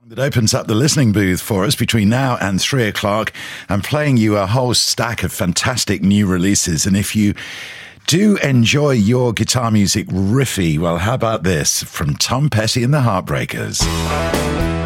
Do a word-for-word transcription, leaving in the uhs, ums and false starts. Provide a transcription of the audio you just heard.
That opens up the listening booth for us between now and three o'clock. I'm playing you a whole stack of fantastic new releases. And if you do enjoy your guitar music riffy, well, how about this from Tom Petty and the Heartbreakers?